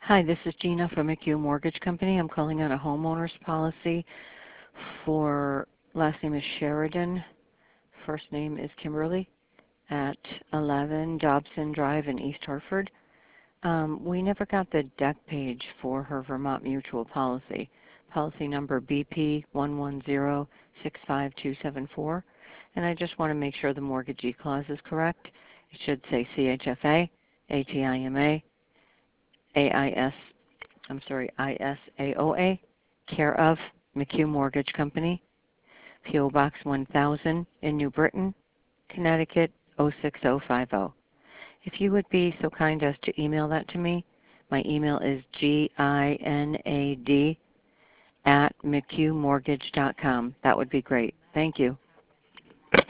Hi, this is Gina from McHugh Mortgage Company. I'm calling on a homeowner's policy for, last name is Sheridan, first name is Kimberly, at 11 Dobson Drive in East Hartford. We never got the deck page for her Vermont Mutual policy, policy number BP 11065274, and I just want to make sure the mortgagee clause is correct. It should say CHFA, ATIMA, ISAOA, care of McHugh Mortgage Company, P.O. Box 1000 in New Britain, Connecticut 06050. If you would be so kind as to email that to me, my email is ginad@mchughmortgage.com. That would be great. Thank you.